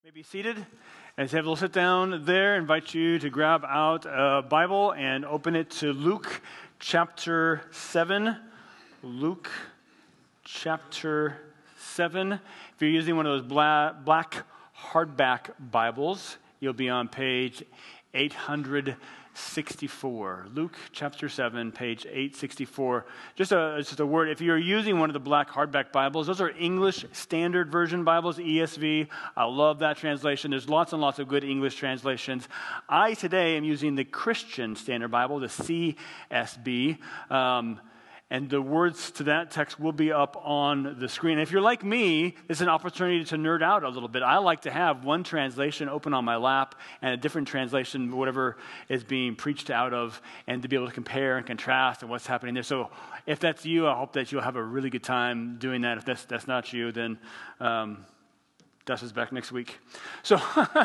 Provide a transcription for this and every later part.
May be seated. As you have a little sit down there, I invite you to grab out a Bible and open it to Luke chapter 7. Luke chapter 7. If you're using one of those black hardback Bibles, you'll be on page 864. Luke chapter 7, page 864. Just a word. If you're using one of the black hardback Bibles, those are English Standard Version Bibles, ESV. I love that translation. There's lots and lots of good English translations. I today am using the Christian Standard Bible, the CSB. And the words to that text will be up on the screen. If you're like me, it's an opportunity to nerd out a little bit. I like to have one translation open on my lap and a different translation, whatever is being preached out of, and to be able to compare and contrast and what's happening there. So if that's you, I hope that you'll have a really good time doing that. If that's not you, then Dust is back next week. So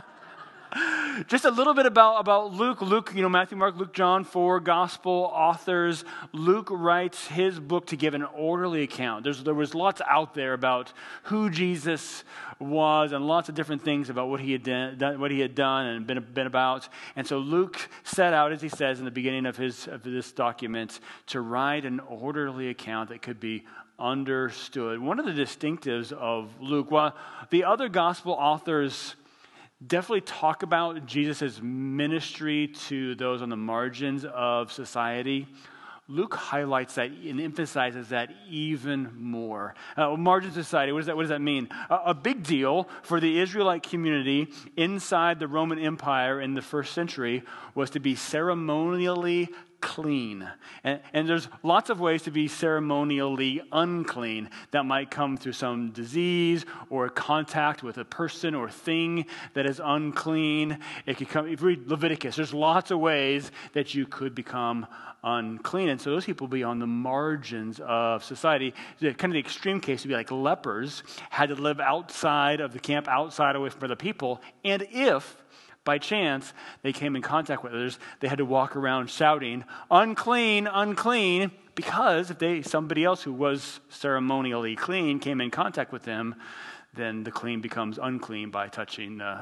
just a little bit about Luke. Luke, Matthew, Mark, Luke, John, 4 gospel authors. Luke writes his book to give an orderly account. There was lots out there about who Jesus was and lots of different things about what he had done and been about. And so Luke set out, as he says in the beginning of this document, to write an orderly account that could be understood. One of the distinctives of Luke, while the other gospel authors definitely talk about Jesus' ministry to those on the margins of society, Luke highlights that and emphasizes that even more. Margin society, what does that mean? A big deal for the Israelite community inside the Roman Empire in the first century was to be ceremonially clean. And there's lots of ways to be ceremonially unclean. That might come through some disease or contact with a person or thing that is unclean. It could come, if you read Leviticus, there's lots of ways that you could become unclean. And so those people would be on the margins of society. Kind of the extreme case would be like lepers had to live outside of the camp, outside away from other people. And if by chance they came in contact with others, they had to walk around shouting, "Unclean, unclean," because if somebody else who was ceremonially clean came in contact with them, then the clean becomes unclean by touching the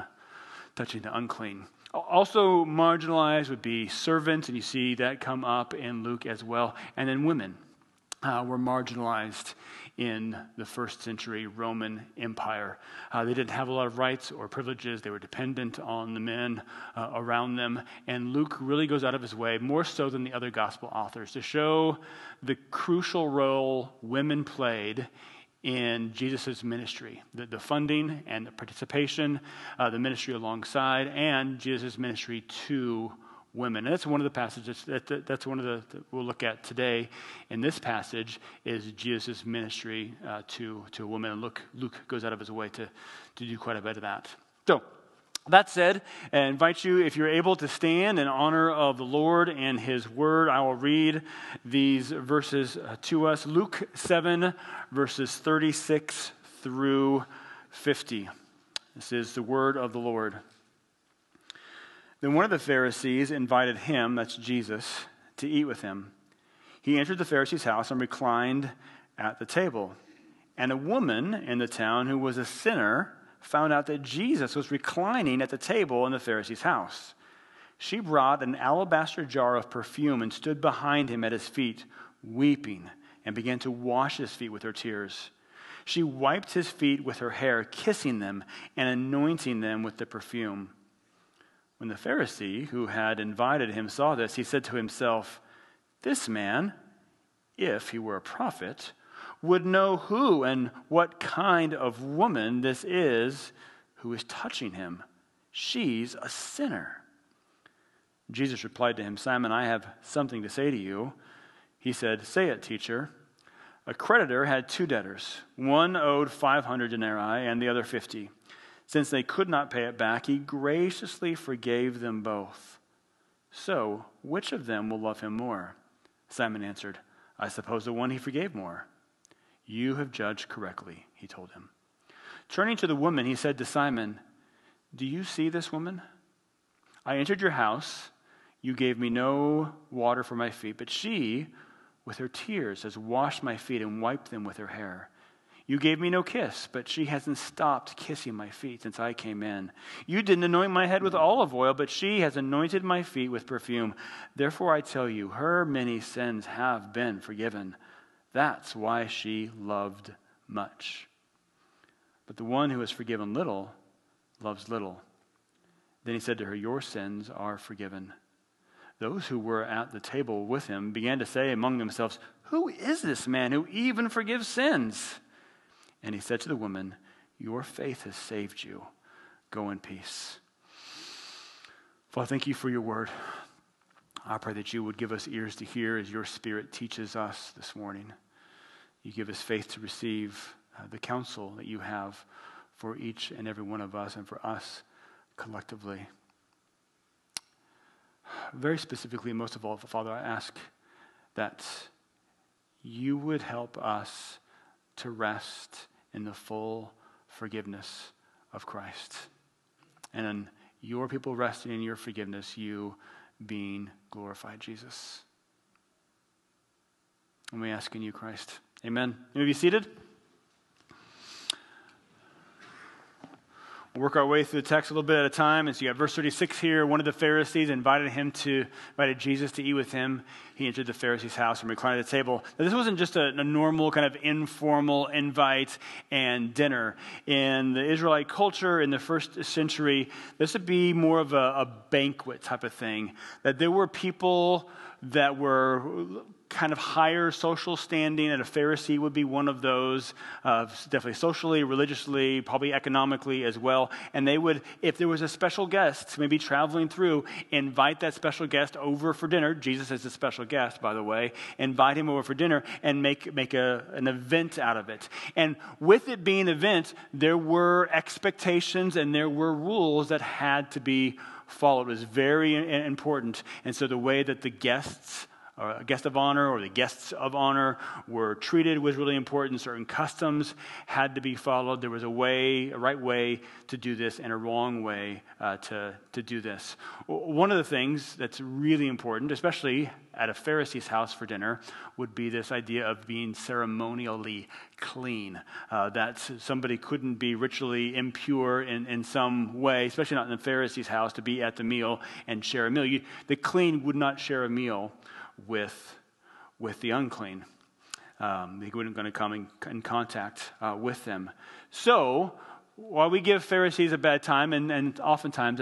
unclean. Also marginalized would be servants, and you see that come up in Luke as well. And then women were marginalized in the first century Roman Empire. They didn't have a lot of rights or privileges. They were dependent on the men around them. And Luke really goes out of his way, more so than the other gospel authors, to show the crucial role women played in Jesus' ministry, the funding and the participation, the ministry alongside, and Jesus' ministry to women. And that's one of the passages, that's one of the we'll look at today in this passage, is Jesus' ministry to a woman. And Luke goes out of his way to do quite a bit of that. So, that said, I invite you, if you're able, to stand in honor of the Lord and His Word. I will read these verses to us. Luke 7, verses 36 through 50. This is the Word of the Lord. Then one of the Pharisees invited him, that's Jesus, to eat with him. He entered the Pharisee's house and reclined at the table. And a woman in the town who was a sinner found out that Jesus was reclining at the table in the Pharisee's house. She brought an alabaster jar of perfume and stood behind him at his feet, weeping, and began to wash his feet with her tears. She wiped his feet with her hair, kissing them and anointing them with the perfume. When the Pharisee who had invited him saw this, he said to himself, "This man, if he were a prophet, would know who and what kind of woman this is who is touching him. She's a sinner." Jesus replied to him, "Simon, I have something to say to you." He said, "Say it, teacher." A creditor had 2 debtors. One owed 500 denarii and the other 50. Since they could not pay it back, he graciously forgave them both. So, which of them will love him more? Simon answered, "I suppose the one he forgave more." "You have judged correctly," he told him. Turning to the woman, he said to Simon, "Do you see this woman? I entered your house. You gave me no water for my feet, but she, with her tears, has washed my feet and wiped them with her hair. You gave me no kiss, but she hasn't stopped kissing my feet since I came in. You didn't anoint my head with olive oil, but she has anointed my feet with perfume. Therefore I tell you, her many sins have been forgiven. That's why she loved much. But the one who is forgiven little loves little." Then he said to her, "Your sins are forgiven." Those who were at the table with him began to say among themselves, "Who is this man who even forgives sins?" And he said to the woman, "Your faith has saved you. Go in peace." Father, thank you for your word. I pray that you would give us ears to hear as your Spirit teaches us this morning. You give us faith to receive the counsel that you have for each and every one of us and for us collectively. Very specifically, most of all, Father, I ask that you would help us to rest in the full forgiveness of Christ. And in your people resting in your forgiveness, you being glorified, Jesus. And we ask in you, Christ. Amen. You may be seated. We'll work our way through the text a little bit at a time. And so you got verse 36 here. One of the Pharisees invited Jesus to eat with him. He entered the Pharisee's house and reclined at the table. Now, this wasn't just a normal kind of informal invite and dinner. In the Israelite culture in the first century, this would be more of a banquet type of thing. That there were people that were kind of higher social standing, and a Pharisee would be one of those, definitely socially, religiously, probably economically as well. And they would, if there was a special guest maybe traveling through, invite that special guest over for dinner. Jesus is a special guest, by the way. Invite him over for dinner and make an event out of it. And with it being an event, there were expectations and there were rules that had to be followed. It was very important. And so the way that the guests, or a guest of honor or the guests of honor, were treated was really important. Certain customs had to be followed. There was a right way to do this and a wrong way to do this. One of the things that's really important, especially at a Pharisee's house for dinner, would be this idea of being ceremonially clean. That somebody couldn't be ritually impure in some way, especially not in the Pharisee's house, to be at the meal and share a meal. The clean would not share a meal with the unclean. They weren't going to come in contact with them. So, while we give Pharisees a bad time, and oftentimes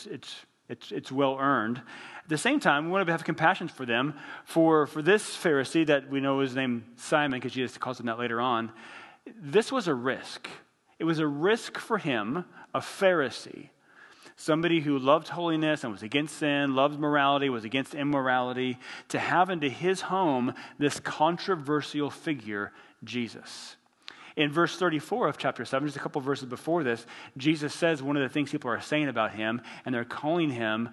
it's well earned, at the same time, we want to have compassion for them. For this Pharisee that we know is named Simon, because Jesus calls him that later on, this was a risk. It was a risk for him, a Pharisee, somebody who loved holiness and was against sin, loved morality, was against immorality, to have into his home this controversial figure, Jesus. In verse 34 of chapter 7, just a couple verses before this, Jesus says one of the things people are saying about him, and they're calling him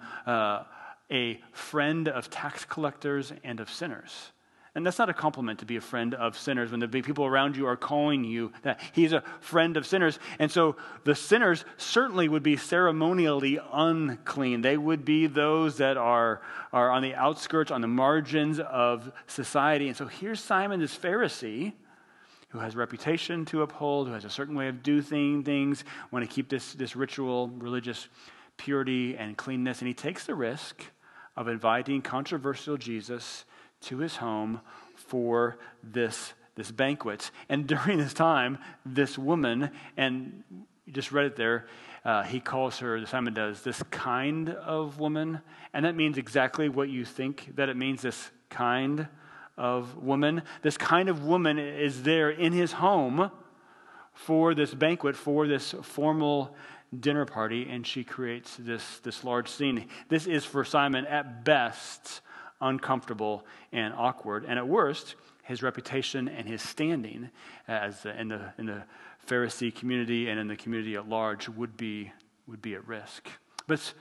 a friend of tax collectors and of sinners. And that's not a compliment to be a friend of sinners when the big people around you are calling you that he's a friend of sinners. And so the sinners certainly would be ceremonially unclean. They would be those that are on the outskirts, on the margins of society. And so here's Simon, this Pharisee, who has a reputation to uphold, who has a certain way of doing things, want to keep this ritual, religious purity and cleanness. And he takes the risk of inviting controversial Jesus to his home for this banquet. And during this time, this woman, and you just read it there, he calls her, Simon does, this kind of woman. And that means exactly what you think that it means, this kind of woman. This kind of woman is there in his home for this banquet, for this formal dinner party, and she creates this large scene. This is for Simon, at best, uncomfortable and awkward, and at worst, his reputation and his standing as in the Pharisee community and in the community at large would be at risk. But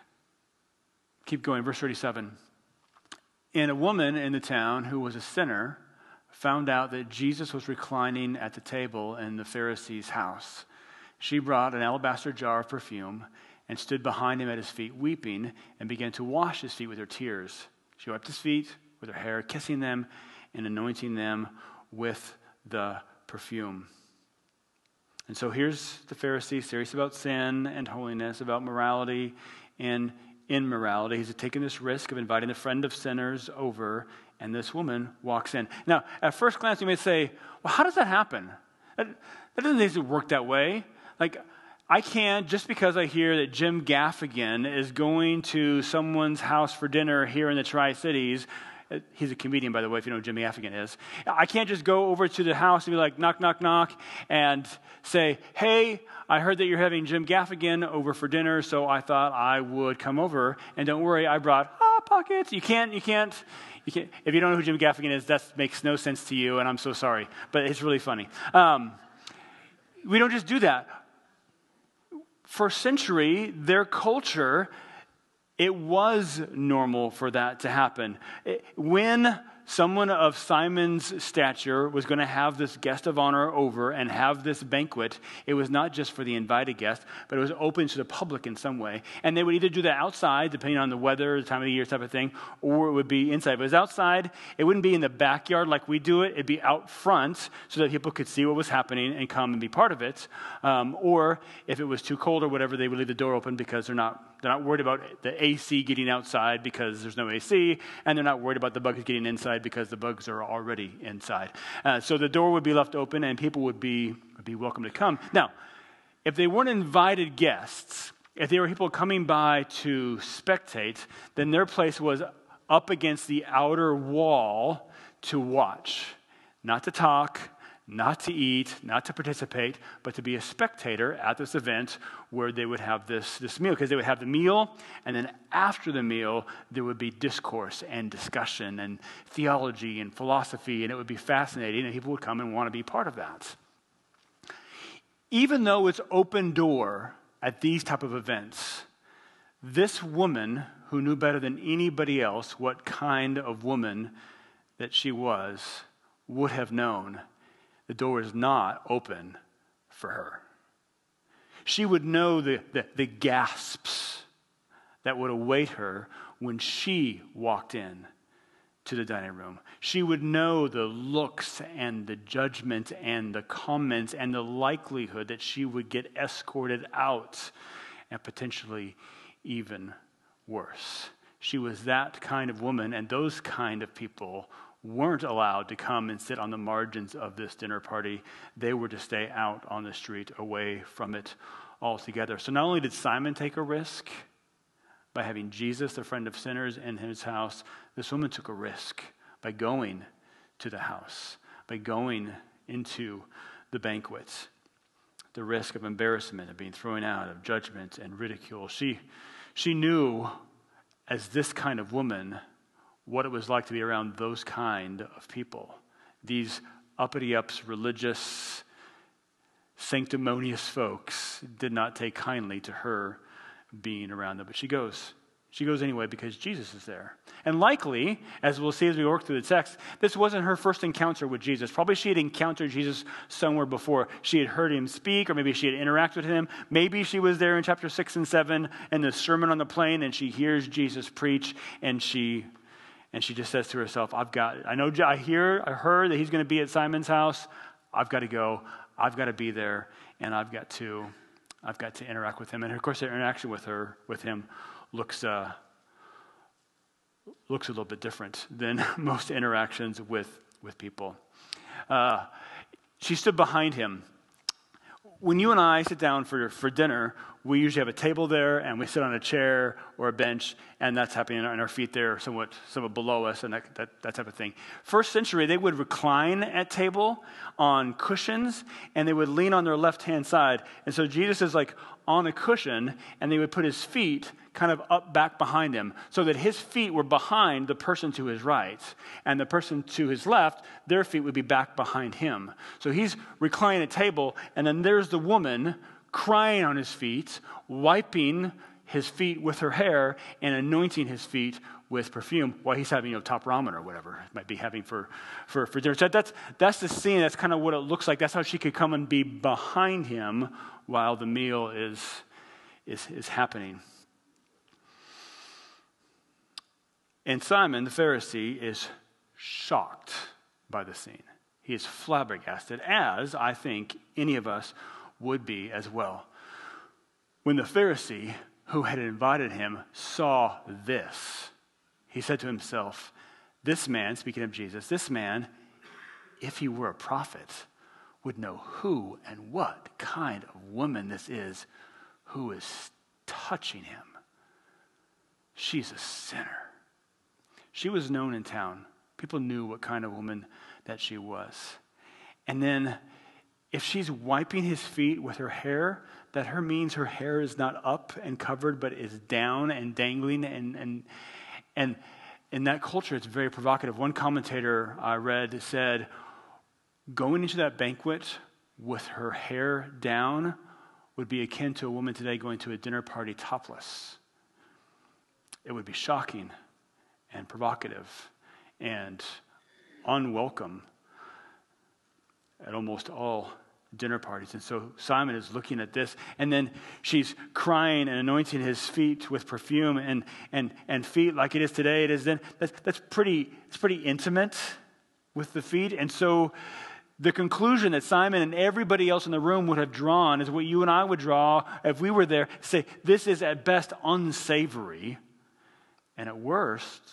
keep going, verse 37. And a woman in the town who was a sinner found out that Jesus was reclining at the table in the Pharisee's house. She brought an alabaster jar of perfume and stood behind him at his feet, weeping, and began to wash his feet with her tears. She wiped his feet with her hair, kissing them and anointing them with the perfume. And so here's the Pharisee, serious about sin and holiness, about morality and immorality. He's taking this risk of inviting a friend of sinners over, and this woman walks in. Now, at first glance, you may say, well, how does that happen? That doesn't necessarily work that way. Like, I can't, just because I hear that Jim Gaffigan is going to someone's house for dinner here in the Tri-Cities. He's a comedian, by the way, if you know who Jim Gaffigan is. I can't just go over to the house and be like, knock, knock, knock, and say, hey, I heard that you're having Jim Gaffigan over for dinner, so I thought I would come over. And don't worry, I brought Hot Pockets. You can't. If you don't know who Jim Gaffigan is, that makes no sense to you, and I'm so sorry. But it's really funny. We don't just do that. For a century, their culture, it was normal for that to happen. When someone of Simon's stature was going to have this guest of honor over and have this banquet, it was not just for the invited guest, but it was open to the public in some way. And they would either do that outside, depending on the weather, the time of the year type of thing, or it would be inside. If it was outside, it wouldn't be in the backyard like we do it. It'd be out front so that people could see what was happening and come and be part of it. Or if it was too cold or whatever, they would leave the door open because they're not worried about the AC getting outside because there's no AC, and they're not worried about the bugs getting inside because the bugs are already inside. So the door would be left open, and people would be welcome to come. Now, if they weren't invited guests, if they were people coming by to spectate, then their place was up against the outer wall to watch, not to talk, not to eat, not to participate, but to be a spectator at this event where they would have this meal. Because they would have the meal, and then after the meal, there would be discourse and discussion and theology and philosophy, and it would be fascinating, and people would come and want to be part of that. Even though it's open door at these type of events, this woman, who knew better than anybody else what kind of woman that she was, would have known the door is not open for her. She would know the gasps that would await her when she walked in to the dining room. She would know the looks and the judgment and the comments and the likelihood that she would get escorted out, and potentially even worse. She was that kind of woman, and those kind of people weren't allowed to come and sit on the margins of this dinner party. They were to stay out on the street, away from it altogether. So not only did Simon take a risk by having Jesus, the friend of sinners, in his house, this woman took a risk by going to the house, by going into the banquet. The risk of embarrassment, of being thrown out, of judgment and ridicule. She knew, as this kind of woman, what it was like to be around those kind of people. These uppity-ups, religious, sanctimonious folks did not take kindly to her being around them. But she goes. She goes anyway because Jesus is there. And likely, as we'll see as we work through the text, this wasn't her first encounter with Jesus. Probably she had encountered Jesus somewhere before. She had heard him speak, or maybe she had interacted with him. Maybe she was there in chapter 6 and 7 in the Sermon on the Plain, and she hears Jesus preach, and she just says to herself, I heard that he's going to be at Simon's house. I've got to go. I've got to be there, and I've got to interact with him. And of course, the interaction with him looks a little bit different than most interactions with people. She stood behind him. When you and I sit down for dinner, we usually have a table there, and we sit on a chair or a bench, and that's happening, and our feet there somewhat below us, and that type of thing. First century, they would recline at table on cushions, and they would lean on their left-hand side. And so Jesus is like on a cushion, and they would put his feet kind of up back behind him, so that his feet were behind the person to his right, and the person to his left, their feet would be back behind him. So he's reclining at table, and then there's the woman crying on his feet, wiping his feet with her hair, and anointing his feet with perfume while he's having top ramen or whatever he might be having for dinner. So that's the scene. That's kind of what it looks like. That's how she could come and be behind him while the meal is happening. And Simon, the Pharisee, is shocked by the scene. He is flabbergasted, as I think any of us would be as well. When the Pharisee who had invited him saw this, he said to himself, this man, speaking of Jesus, this man, if he were a prophet, would know who and what kind of woman this is who is touching him. She's a sinner. She was known in town. People knew what kind of woman that she was. And then if she's wiping his feet with her hair, that means her hair is not up and covered, but is down and dangling. And in that culture, it's very provocative. One commentator I read said, going into that banquet with her hair down would be akin to a woman today going to a dinner party topless. It would be shocking and provocative and unwelcome at almost all dinner parties. And so Simon is looking at this, and then she's crying and anointing his feet with perfume, and feet like it is today. It is then it's pretty intimate with the feet. And so the conclusion that Simon and everybody else in the room would have drawn is what you and I would draw if we were there. Say, this is at best unsavory, and at worst,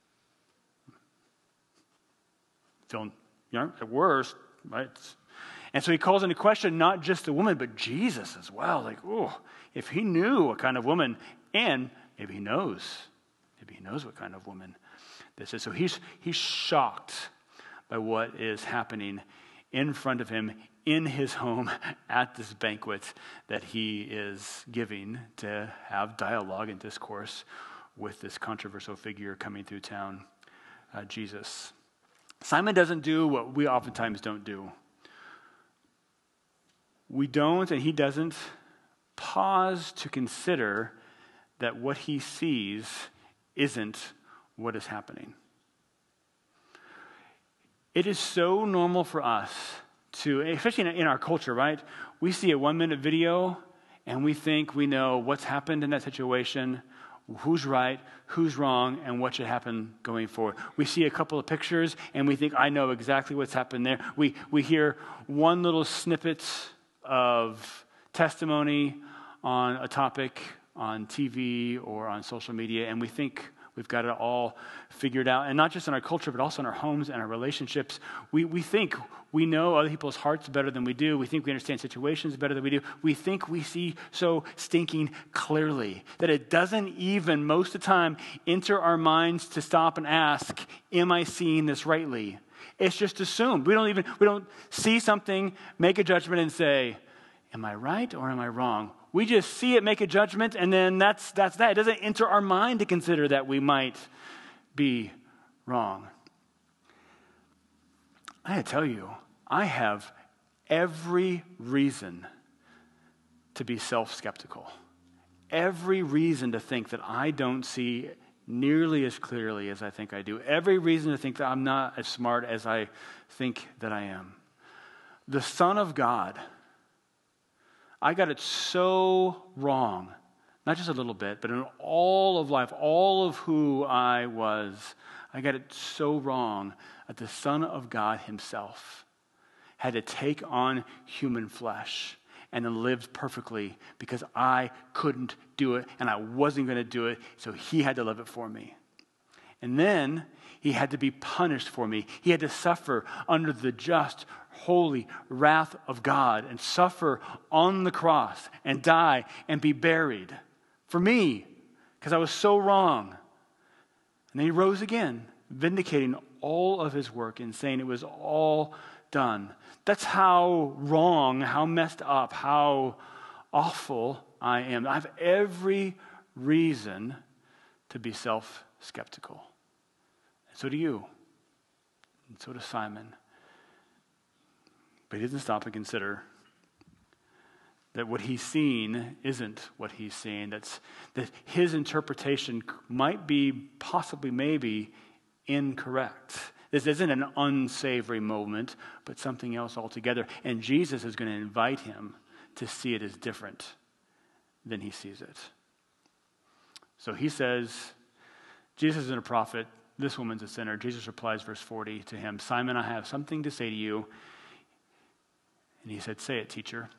at worst, right? And so he calls into question not just the woman, but Jesus as well. Like, oh, if he knew what kind of woman, and maybe he knows what kind of woman this is. So he's shocked by what is happening in front of him in his home at this banquet that he is giving to have dialogue and discourse with this controversial figure coming through town, Jesus. Simon doesn't do what we oftentimes don't do. We don't, and he doesn't, pause to consider that what he sees isn't what is happening. It is so normal for us to, especially in our culture, right? We see a 1-minute video and we think we know what's happened in that situation, who's right, who's wrong, and what should happen going forward. We see a couple of pictures and we think, I know exactly what's happened there. We hear one little snippet of testimony on a topic on TV or on social media, and we think we've got it all figured out. And not just in our culture, but also in our homes and our relationships. We think we know other people's hearts better than we do. We think we understand situations better than we do. We think we see so stinking clearly that it doesn't even, most of the time, enter our minds to stop and ask, am I seeing this rightly? It's just assumed. We don't see something, make a judgment and say, am I right or am I wrong? We just see it, make a judgment, and then that's that. It doesn't enter our mind to consider that we might be wrong. I gotta tell you, I have every reason to be self-skeptical. Every reason to think that I don't see nearly as clearly as I think I do. Every reason to think that I'm not as smart as I think that I am. The Son of God, I got it so wrong, not just a little bit, but in all of life, all of who I was, I got it so wrong that the Son of God himself had to take on human flesh and then lived perfectly because I couldn't do it and I wasn't going to do it, so he had to live it for me. And then he had to be punished for me. He had to suffer under the just, holy wrath of God and suffer on the cross and die and be buried for me because I was so wrong. And then he rose again, vindicating all of his work and saying it was all done. That's how wrong, how messed up, how awful I am. I have every reason to be self-skeptical. And so do you. And so does Simon. But he doesn't stop and consider that what he's seen isn't what he's seeing. That his interpretation might be, possibly, maybe, incorrect. This isn't an unsavory moment, but something else altogether. And Jesus is going to invite him to see it as different than he sees it. So he says, Jesus isn't a prophet. This woman's a sinner. Jesus replies, verse 40, to him, Simon, I have something to say to you. And he said, say it, teacher.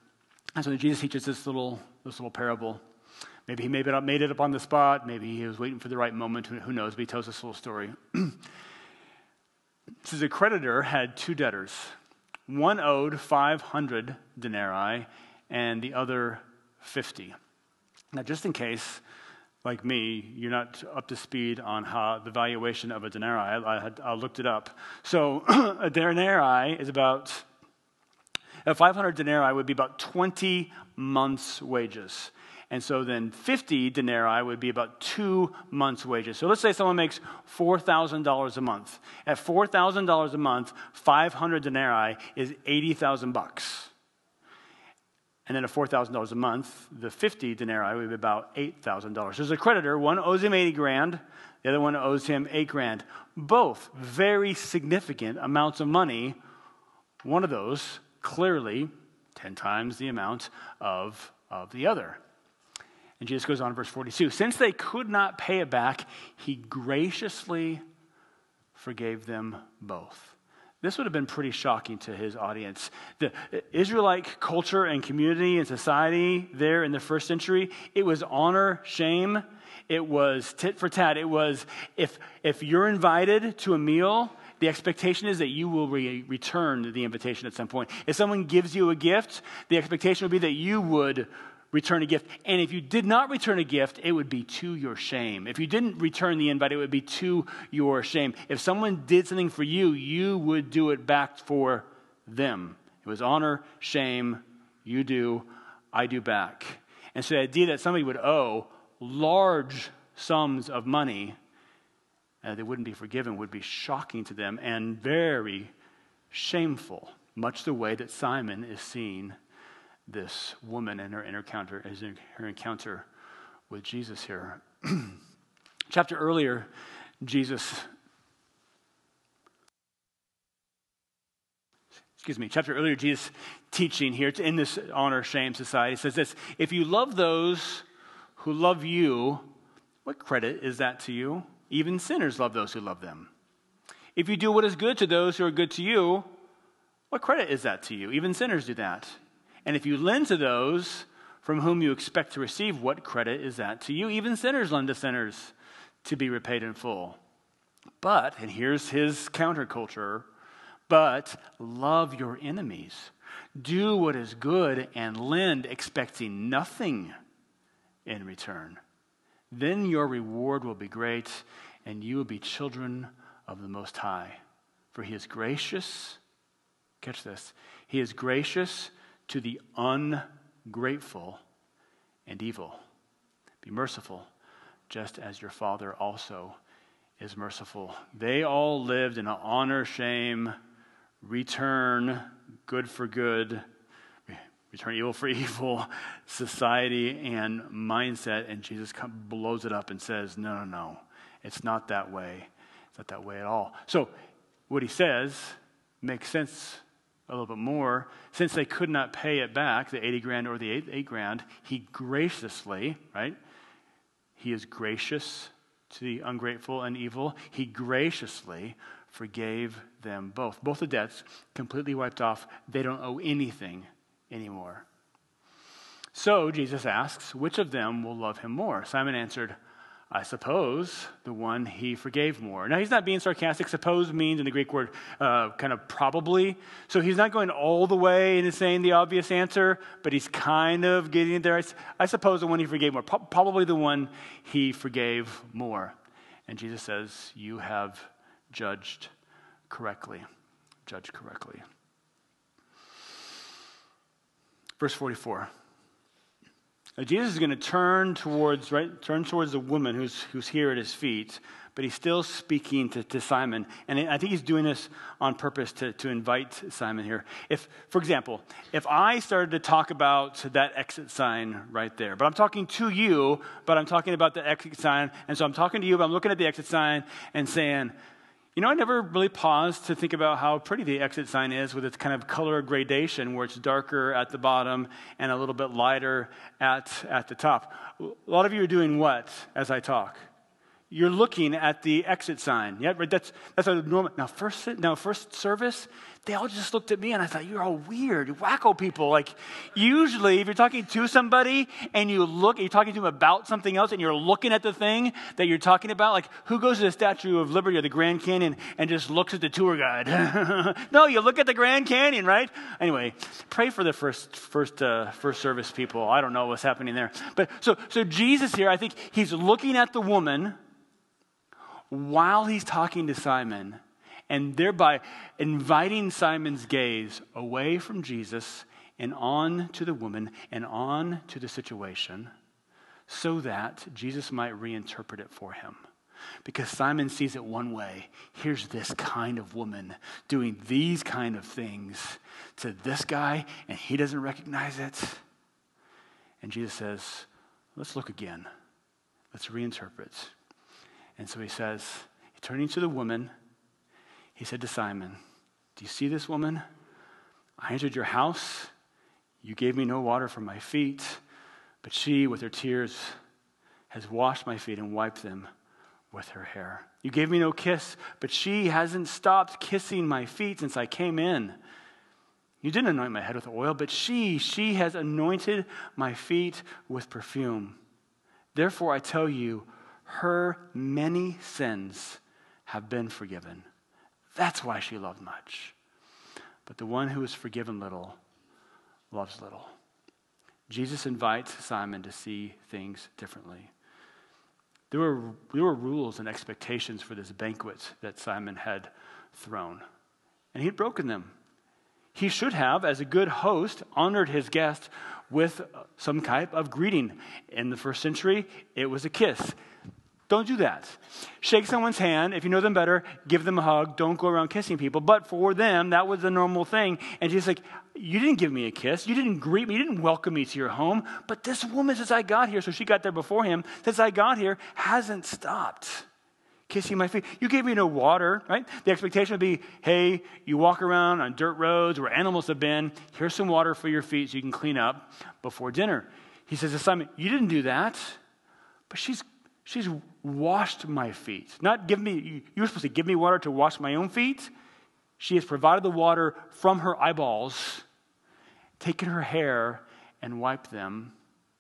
And so Jesus teaches this little parable. Maybe he made it up on the spot. Maybe he was waiting for the right moment. Who knows? But he tells this little story. It says a creditor had two debtors. One owed 500 denarii and the other 50. Now, just in case, like me, you're not up to speed on how the valuation of a denarii, I looked it up. So a denarii is about, 500 denarii would be about 20 months' wages. And so then 50 denarii would be about 2 months' wages. So let's say someone makes $4,000 a month. At $4,000 a month, 500 denarii is $80,000. And then at $4,000 a month, the 50 denarii would be about $8,000. There's a creditor. One owes him 80 grand. The other one owes him 8 grand. Both very significant amounts of money. One of those clearly 10 times the amount of the other. And Jesus goes on in verse 42. Since they could not pay it back, he graciously forgave them both. This would have been pretty shocking to his audience. The Israelite culture and community and society there in the first century, it was honor, shame. It was tit for tat. It was if you're invited to a meal, the expectation is that you will return the invitation at some point. If someone gives you a gift, the expectation would be that you would return a gift. And if you did not return a gift, it would be to your shame. If you didn't return the invite, it would be to your shame. If someone did something for you, you would do it back for them. It was honor, shame, you do, I do back. And so the idea that somebody would owe large sums of money and they wouldn't be forgiven would be shocking to them and very shameful, much the way that Simon is seeing this woman and her encounter with Jesus here. Chapter earlier, Jesus teaching here in this honor-shame society says this: if you love those who love you, what credit is that to you? Even sinners love those who love them. If you do what is good to those who are good to you, what credit is that to you? Even sinners do that. And if you lend to those from whom you expect to receive, what credit is that to you? Even sinners lend to sinners to be repaid in full. But, and here's his counterculture, but love your enemies. Do what is good and lend expecting nothing in return. Then your reward will be great and you will be children of the Most High. For he is gracious, catch this, he is gracious to the ungrateful and evil. Be merciful, just as your Father also is merciful. They all lived in an honor, shame, return good for good, return evil for evil society and mindset. And Jesus blows it up and says, no, it's not that way. It's not that way at all. So what he says makes sense a little bit more. Since they could not pay it back, the 80 grand or the 8 grand, he graciously, right? He is gracious to the ungrateful and evil. He graciously forgave them both. Both the debts completely wiped off. They don't owe anything anymore. So Jesus asks, which of them will love him more? Simon answered, I suppose the one he forgave more. Now, he's not being sarcastic. Suppose means in the Greek word kind of probably. So he's not going all the way into saying the obvious answer, but he's kind of getting it there. I suppose the one he forgave more. Probably the one he forgave more. And Jesus says, you have judged correctly. Judged correctly. Verse 44. Jesus is going to turn towards the woman who's here at his feet, but he's still speaking to Simon. And I think he's doing this on purpose to invite Simon here. For example, if I started to talk about that exit sign right there, but I'm talking to you, but I'm talking about the exit sign, and so I'm talking to you, but I'm looking at the exit sign and saying, I never really paused to think about how pretty the exit sign is with its kind of color gradation where it's darker at the bottom and a little bit lighter at the top. A lot of you are doing what as I talk? You're looking at the exit sign. Yeah, right. That's a normal. Now, first service, They all just looked at me and I thought, you're all weird, wacko people. Like, usually if you're talking to somebody and you're talking to them about something else and you're looking at the thing that you're talking about, like, who goes to the Statue of Liberty or the Grand Canyon and just looks at the tour guide? No, you look at the Grand Canyon, right? Anyway, pray for the first service people. I don't know what's happening there. But so Jesus here, I think he's looking at the woman while he's talking to Simon, and thereby inviting Simon's gaze away from Jesus and on to the woman and on to the situation so that Jesus might reinterpret it for him. Because Simon sees it one way. Here's this kind of woman doing these kind of things to this guy, and he doesn't recognize it. And Jesus says, let's look again. Let's reinterpret. And so he says, turning to the woman, he said to Simon, do you see this woman? I entered your house. You gave me no water for my feet, but she, with her tears, has washed my feet and wiped them with her hair. You gave me no kiss, but she hasn't stopped kissing my feet since I came in. You didn't anoint my head with oil, but she has anointed my feet with perfume. Therefore, I tell you, her many sins have been forgiven. That's why she loved much. But the one who is forgiven little loves little. Jesus invites Simon to see things differently. There were rules and expectations for this banquet that Simon had thrown, and he'd broken them. He should have, as a good host, honored his guest with some type of greeting. In the first century, it was a kiss. Don't do that. Shake someone's hand. If you know them better, give them a hug. Don't go around kissing people. But for them, that was the normal thing. And Jesus like, you didn't give me a kiss. You didn't greet me. You didn't welcome me to your home. But this woman, since I got here, so she got there before him, since I got here, hasn't stopped kissing my feet. You gave me no water, right? The expectation would be, hey, you walk around on dirt roads where animals have been. Here's some water for your feet so you can clean up before dinner. He says to Simon, you didn't do that. But she's washed my feet. Not give me, you were supposed to give me water to wash my own feet. She has provided the water from her eyeballs, taken her hair and wiped them.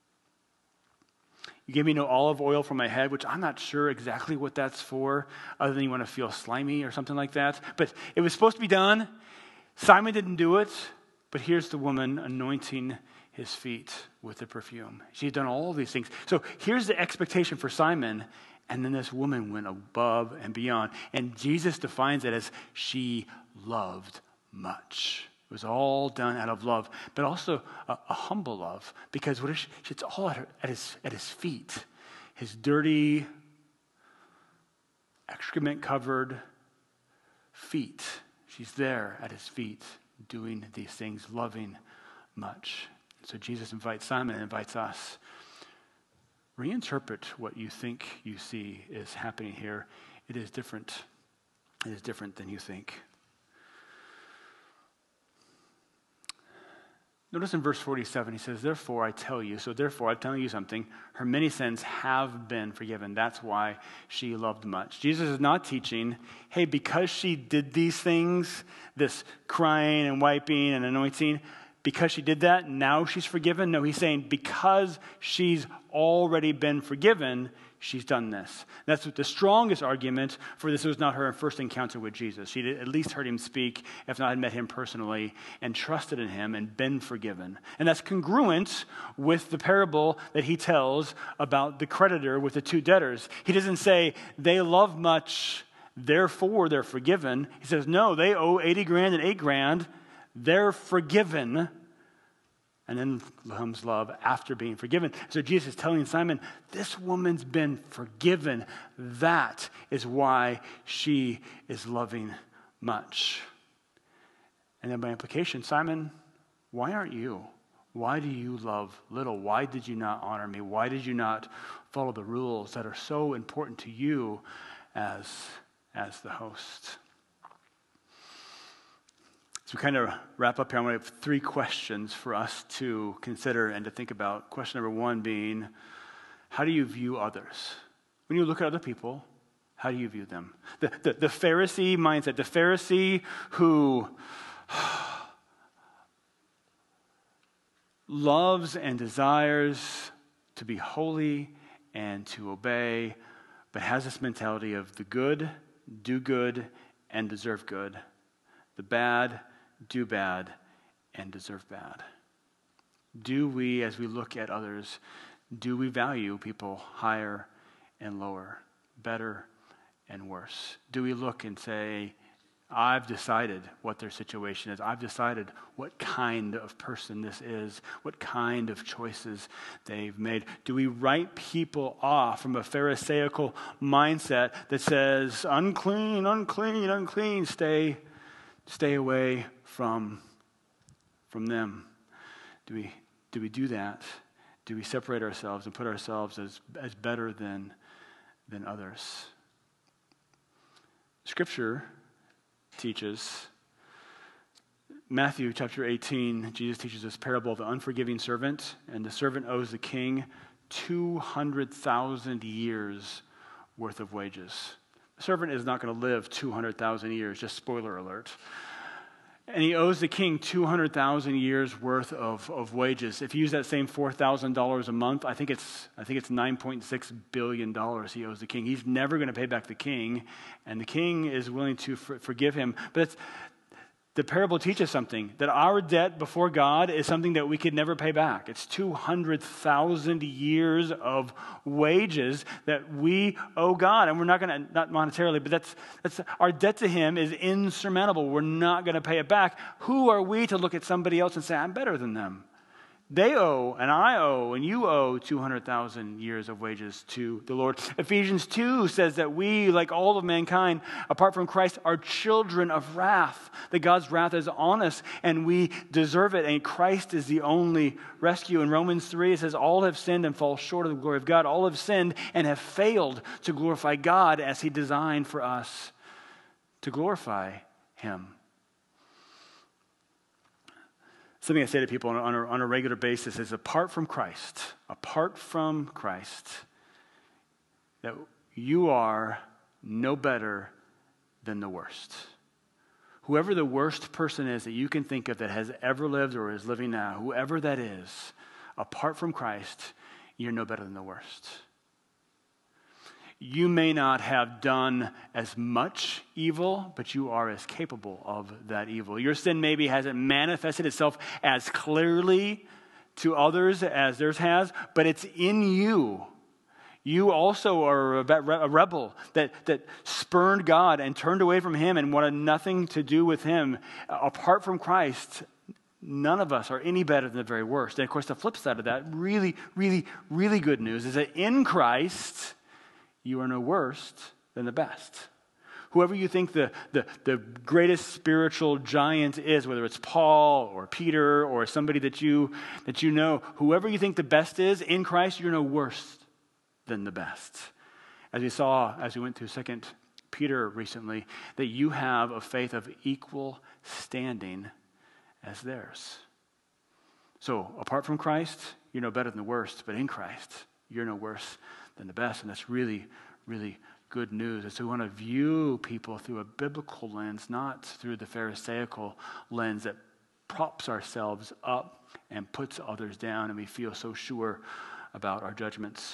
You gave me no olive oil for my head, which I'm not sure exactly what that's for, other than you want to feel slimy or something like that. But it was supposed to be done. Simon didn't do it, but here's the woman anointing his feet with the perfume. She's done all these things. So here's the expectation for Simon, and then this woman went above and beyond. And Jesus defines it as she loved much. It was all done out of love, but also a humble love, because what is it's all at his feet, his dirty, excrement-covered feet. She's there at his feet, doing these things, loving much. So Jesus invites Simon and invites us. Reinterpret what you think you see is happening here. It is different. It is different than you think. Notice in verse 47, he says, therefore I tell you, so therefore I'm telling you something, her many sins have been forgiven. That's why she loved much. Jesus is not teaching, hey, because she did these things, this crying and wiping and anointing, because she did that, now she's forgiven? No, he's saying because she's already been forgiven, she's done this. That's the strongest argument for this was not her first encounter with Jesus. She'd at least heard him speak, if not had met him personally, and trusted in him and been forgiven. And that's congruent with the parable that he tells about the creditor with the two debtors. He doesn't say, they love much, therefore they're forgiven. He says, no, they owe 80 grand and 8 grand. They're forgiven. And then comes love after being forgiven. So Jesus is telling Simon, this woman's been forgiven. That is why she is loving much. And then by implication, Simon, why aren't you? Why do you love little? Why did you not honor me? Why did you not follow the rules that are so important to you as the host? So we kind of wrap up here. I'm going to have 3 questions for us to consider and to think about. Question number 1 being, how do you view others? When you look at other people, how do you view them? The Pharisee mindset, the Pharisee who loves and desires to be holy and to obey, but has this mentality of the good, do good, and deserve good. The bad, do bad, and deserve bad. Do we, as we look at others, do we value people higher and lower, better and worse? Do we look and say, I've decided what their situation is. I've decided what kind of person this is, what kind of choices they've made. Do we write people off from a Pharisaical mindset that says, unclean, unclean, unclean, stay away from them? Do we do that? Do we separate ourselves and put ourselves as better than others? Scripture teaches, Matthew chapter 18, Jesus teaches this parable of the unforgiving servant, and the servant owes the king 200,000 years worth of wages. The servant is not going to live 200,000 years, just spoiler alert. And he owes the king 200,000 years worth of wages. If you use that same $4,000 a month, I think it's $9.6 billion he owes the king. He's never going to pay back the king, and the king is willing to forgive him. But the parable teaches something, that our debt before God is something that we could never pay back. It's 200,000 years of wages that we owe God. And we're not going to, not monetarily, but that's our debt to him is insurmountable. We're not going to pay it back. Who are we to look at somebody else and say, I'm better than them? They owe, and I owe, and you owe 200,000 years of wages to the Lord. Ephesians 2 says that we, like all of mankind, apart from Christ, are children of wrath. That God's wrath is on us, and we deserve it, and Christ is the only rescue. In Romans 3, it says, all have sinned and fall short of the glory of God. All have sinned and have failed to glorify God as he designed for us to glorify him. Something I say to people on a regular basis is apart from Christ, that you are no better than the worst. Whoever the worst person is that you can think of that has ever lived or is living now, whoever that is, apart from Christ, you're no better than the worst. You may not have done as much evil, but you are as capable of that evil. Your sin maybe hasn't manifested itself as clearly to others as theirs has, but it's in you. You also are a rebel that spurned God and turned away from him and wanted nothing to do with him. Apart from Christ, none of us are any better than the very worst. And of course, the flip side of that, really, really, really good news is that in Christ, you are no worse than the best. Whoever you think the greatest spiritual giant is, whether it's Paul or Peter or somebody that you know, whoever you think the best is, in Christ, you're no worse than the best. As we saw as we went through 2 Peter recently, that you have a faith of equal standing as theirs. So apart from Christ, you're no better than the worst, but in Christ, you're no worse than the best. And that's really, really good news. And so we want to view people through a biblical lens, not through the Pharisaical lens that props ourselves up and puts others down, and we feel so sure about our judgments.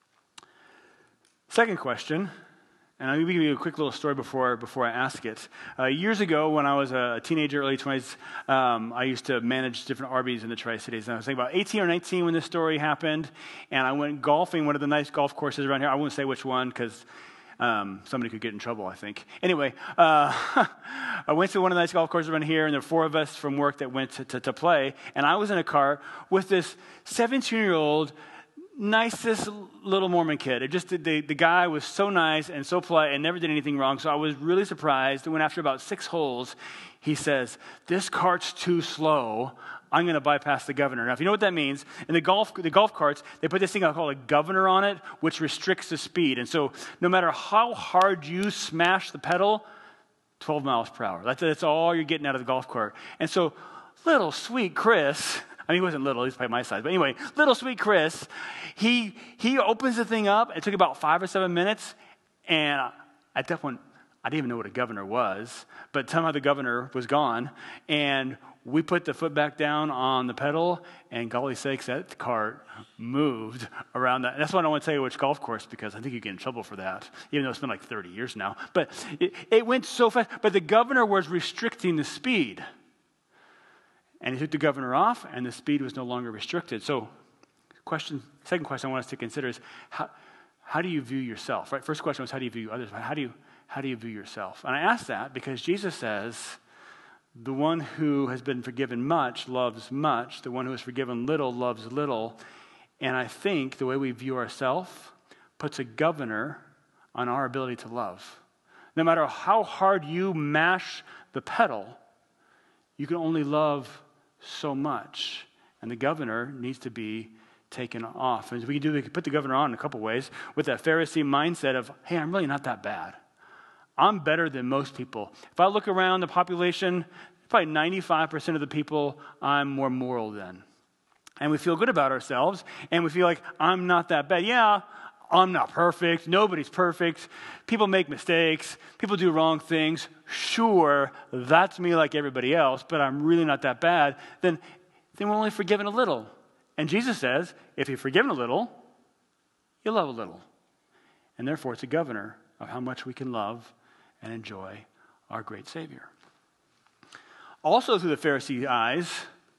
Second question, and I'm going to give you a quick little story before I ask it. Years ago, when I was a teenager, early 20s, I used to manage different RVs in the Tri-Cities. And I was thinking about 18 or 19 when this story happened, and I went golfing one of the nice golf courses around here. I won't say which one because somebody could get in trouble, I think. Anyway, I went to one of the nice golf courses around here, and there were 4 of us from work that went to play, and I was in a car with this 17-year-old nicest little Mormon kid. The guy was so nice and so polite and never did anything wrong. So I was really surprised when after about 6 holes, he says, "This cart's too slow. I'm going to bypass the governor." Now, if you know what that means, in the golf carts, they put this thing called a governor on it, which restricts the speed. And so no matter how hard you smash the pedal, 12 miles per hour. That's all you're getting out of the golf cart. And so little sweet Chris, I mean, he wasn't little, he's probably my size. But anyway, little sweet Chris, he opens the thing up. It took about 5 or 7 minutes. And at that point, I didn't even know what a governor was. But somehow the governor was gone. And we put the foot back down on the pedal, and golly sakes, that cart moved around that. And that's why I don't want to tell you which golf course, because I think you get in trouble for that, even though it's been like 30 years now. But it went so fast. But the governor was restricting the speed. And he took the governor off, and the speed was no longer restricted. So second question I want us to consider is, how do you view yourself? Right? First question was, how do you view others? How do you view yourself? And I ask that because Jesus says, the one who has been forgiven much loves much. The one who is forgiven little loves little. And I think the way we view ourselves puts a governor on our ability to love. No matter how hard you mash the pedal, you can only love so much. And the governor needs to be taken off. And we can put the governor on in a couple ways with that Pharisee mindset of, hey, I'm really not that bad. I'm better than most people. If I look around the population, probably 95% of the people I'm more moral than. And we feel good about ourselves, and we feel like I'm not that bad. Yeah, I'm not perfect. Nobody's perfect. People make mistakes. People do wrong things. Sure, that's me like everybody else, but I'm really not that bad. Then we're only forgiven a little. And Jesus says, if you're forgiven a little, you love a little. And therefore, it's a governor of how much we can love and enjoy our great Savior. Also, through the Pharisee eyes,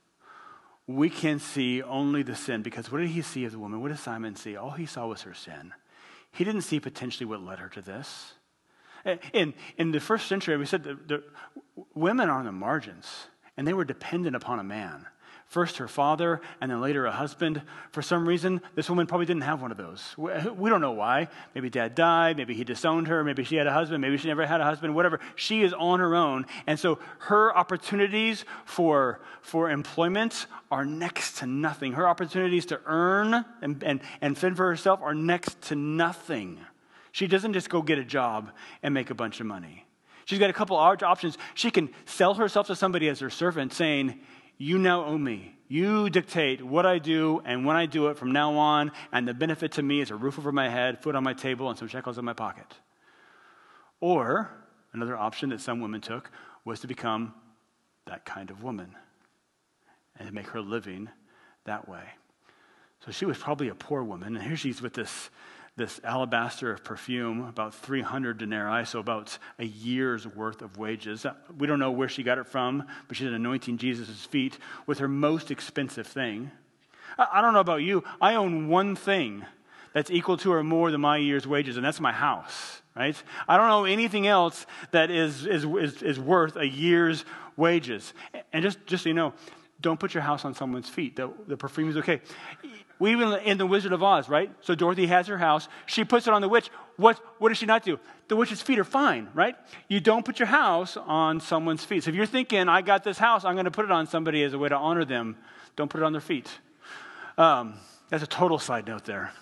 we can see only the sin, because what did he see of the woman? What did Simon see? All he saw was her sin. He didn't see potentially what led her to this. In the first century, we said the women are on the margins, and they were dependent upon a man. First her father, and then later a husband. For some reason, this woman probably didn't have one of those. We don't know why. Maybe dad died, maybe he disowned her, maybe she had a husband, maybe she never had a husband, whatever. She is on her own. And so her opportunities for employment are next to nothing. Her opportunities to earn and fend for herself are next to nothing. She doesn't just go get a job and make a bunch of money. She's got a couple options. She can sell herself to somebody as her servant, saying, you now own me. You dictate what I do and when I do it from now on, and the benefit to me is a roof over my head, food on my table, and some shekels in my pocket. Or, another option that some women took was to become that kind of woman and to make her living that way. So she was probably a poor woman, and here she's with this alabaster of perfume, about 300 denarii, so about a year's worth of wages. We don't know where she got it from, but she's anointing Jesus' feet with her most expensive thing. I don't know about you. I own one thing that's equal to or more than my year's wages, and that's my house, right? I don't know anything else that is worth a year's wages. And just so you know, don't put your house on someone's feet. The perfume is okay. We even in The Wizard of Oz, right? So Dorothy has her house. She puts it on the witch. What does she not do? The witch's feet are fine, right? You don't put your house on someone's feet. So if you're thinking, I got this house, I'm going to put it on somebody as a way to honor them, don't put it on their feet. That's a total side note there.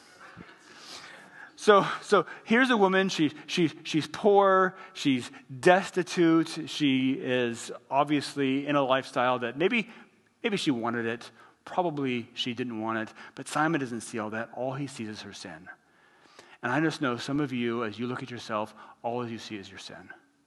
So here's a woman. She's poor. She's destitute. She is obviously in a lifestyle that maybe she wanted it. Probably she didn't want it. But Simon doesn't see all that. All he sees is her sin. And I just know some of you, as you look at yourself, all you see is your sin.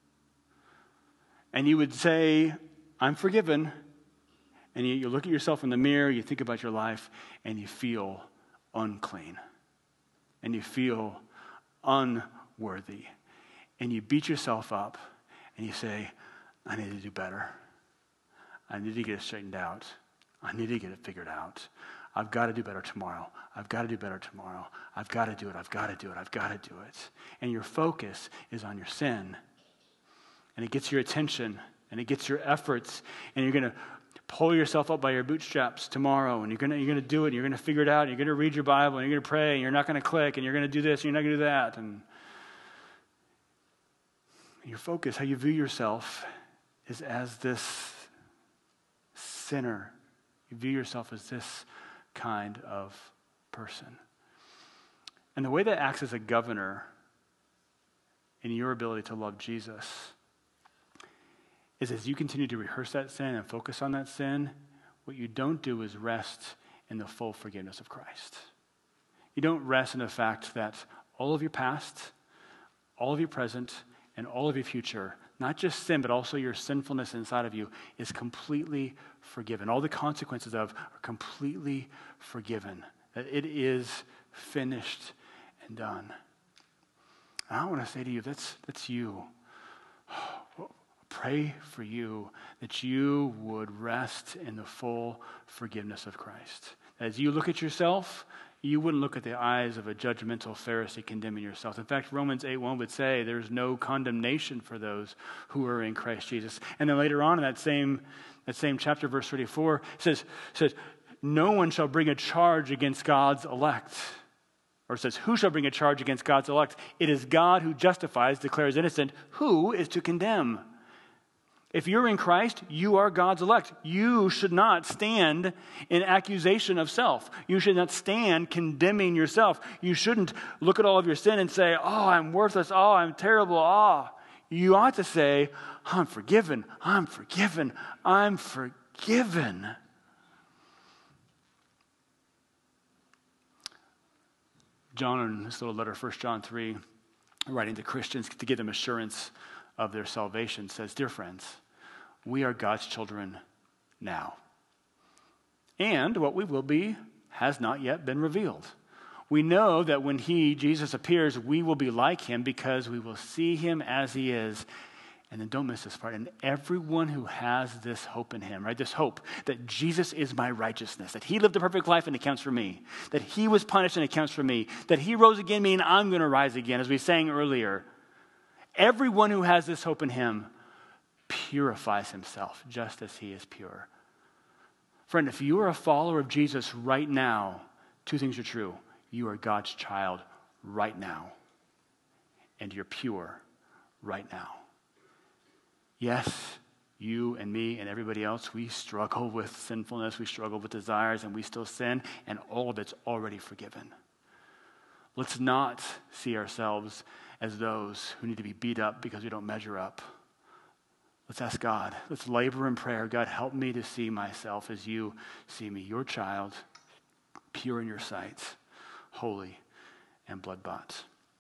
And you would say, I'm forgiven. And you look at yourself in the mirror, you think about your life, and you feel unclean. And you feel unworthy. And you beat yourself up, and you say, I need to do better. I need to get it straightened out. I need to get it figured out. I've got to do better tomorrow. I've got to do better tomorrow. I've got to do it. I've got to do it. I've got to do it. And your focus is on your sin. And it gets your attention, and it gets your efforts, and you're going to pull yourself up by your bootstraps tomorrow, and you're going to do it, and you're going to figure it out, and you're going to read your Bible, and you're going to pray, and you're not going to click, and you're going to do this, and you're not going to do that. And your focus, how you view yourself, is as this sinner. You view yourself as this kind of person. And the way that acts as a governor in your ability to love Jesus is as you continue to rehearse that sin and focus on that sin, what you don't do is rest in the full forgiveness of Christ. You don't rest in the fact that all of your past, all of your present, and all of your future not just sin, but also your sinfulness inside of you is completely forgiven. All the consequences of are completely forgiven. That it is finished and done. And I want to say to you, that's you. Pray for you that you would rest in the full forgiveness of Christ. As you look at yourself, you wouldn't look at the eyes of a judgmental Pharisee condemning yourself. In fact, Romans 8:1 would say there's no condemnation for those who are in Christ Jesus. And then later on in that same chapter, verse 34, says, no one shall bring a charge against God's elect. Or it says, who shall bring a charge against God's elect? It is God who justifies, declares innocent. Who is to condemn? If you're in Christ, you are God's elect. You should not stand in accusation of self. You should not stand condemning yourself. You shouldn't look at all of your sin and say, oh, I'm worthless. Oh, I'm terrible. Oh, you ought to say, I'm forgiven. I'm forgiven. I'm forgiven. John, in this little letter, 1 John 3, writing to Christians to give them assurance of their salvation, says, dear friends, we are God's children now. And what we will be has not yet been revealed. We know that when Jesus appears, we will be like him because we will see him as he is. And then don't miss this part. And everyone who has this hope in him, right? This hope that Jesus is my righteousness, that he lived a perfect life and it counts for me, that he was punished and it counts for me, that he rose again, meaning I'm going to rise again, as we sang earlier. Everyone who has this hope in him purifies himself just as he is pure. Friend, if you are a follower of Jesus right now, two things are true. You are God's child right now, and you're pure right now. Yes, you and me and everybody else, we struggle with sinfulness, we struggle with desires, and we still sin, and all of it's already forgiven. Let's not see ourselves as those who need to be beat up because we don't measure up. Let's ask God. Let's labor in prayer. God, help me to see myself as you see me, your child, pure in your sight, holy and blood-bought.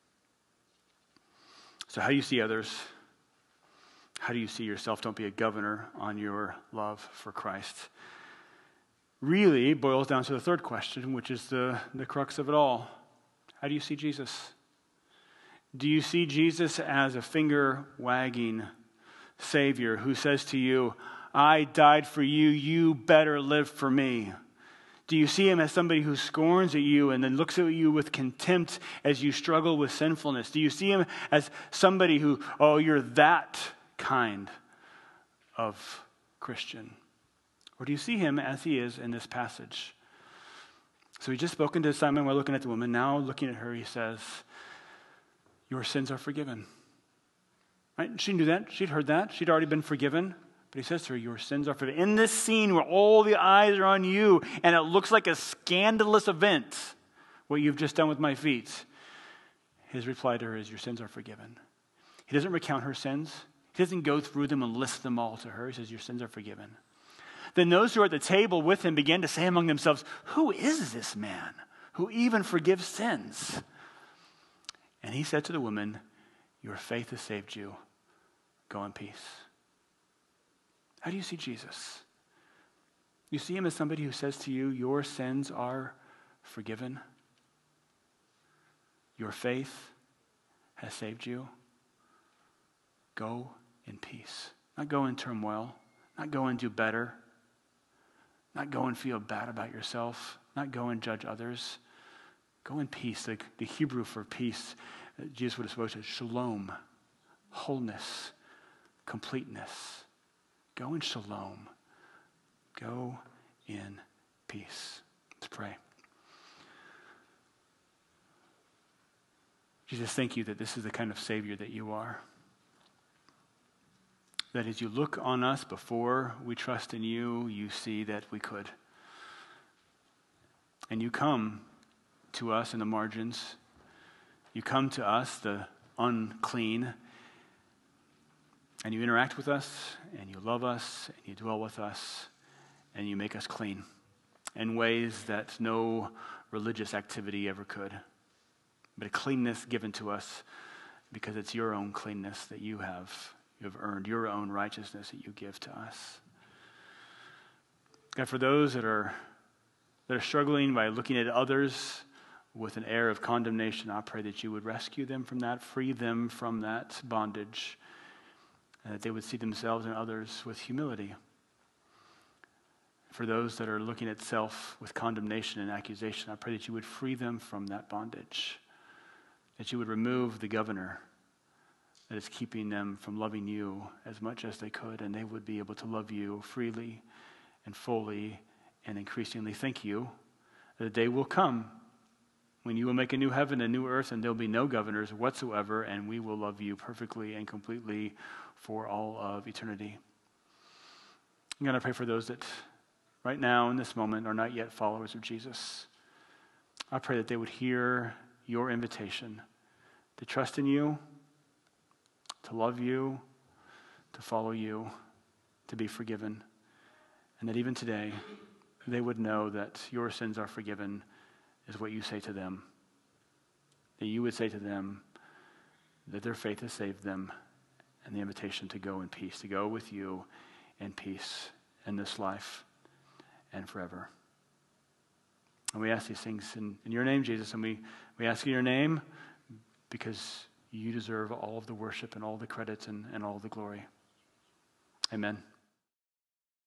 So how do you see others? How do you see yourself? Don't be a governor on your love for Christ. Really boils down to the third question, which is the crux of it all. How do you see Jesus? Do you see Jesus as a finger-wagging Savior who says to you, I died for you, you better live for me? Do you see him as somebody who scorns at you and then looks at you with contempt as you struggle with sinfulness? Do you see him as somebody who, oh, you're that kind of Christian? Or do you see him as he is in this passage? So he just spoken to Simon while looking at the woman. Now looking at her, he says, your sins are forgiven. Right? She knew that. She'd heard that. She'd already been forgiven. But he says to her, your sins are forgiven. In this scene where all the eyes are on you and it looks like a scandalous event, what you've just done with my feet, his reply to her is, your sins are forgiven. He doesn't recount her sins. He doesn't go through them and list them all to her. He says, your sins are forgiven. Then those who are at the table with him began to say among themselves, who is this man who even forgives sins? And he said to the woman, your faith has saved you. Go in peace. How do you see Jesus? You see him as somebody who says to you, your sins are forgiven. Your faith has saved you. Go in peace. Not go in turmoil. Not go and do better. Not go and feel bad about yourself. Not go and judge others. Go in peace. The Hebrew for peace, Jesus would have spoken to shalom, wholeness, completeness. Go in shalom. Go in peace. Let's pray. Jesus, thank you that this is the kind of Savior that you are. That as you look on us before we trust in you, you see that we could. And you come to us in the margins. You come to us, the unclean, and you interact with us, and you love us, and you dwell with us, and you make us clean in ways that no religious activity ever could. But a cleanness given to us because it's your own cleanness that you have you have earned, your own righteousness that you give to us. God, for those that are struggling by looking at others with an air of condemnation, I pray that you would rescue them from that, free them from that bondage, and that they would see themselves and others with humility. For those that are looking at self with condemnation and accusation, I pray that you would free them from that bondage, that you would remove the governor that is keeping them from loving you as much as they could, and they would be able to love you freely and fully and increasingly. Thank you that the day will come when you will make a new heaven and new earth, and there'll be no governors whatsoever, and we will love you perfectly and completely for all of eternity. I'm going to pray for those that right now in this moment are not yet followers of Jesus. I pray that they would hear your invitation to trust in you, to love you, to follow you, to be forgiven. And that even today, they would know that your sins are forgiven is what you say to them. That you would say to them that their faith has saved them, and the invitation to go in peace, to go with you in peace in this life and forever. And we ask these things in your name, Jesus, and we ask in your name because you deserve all of the worship and all the credit and all the glory. Amen.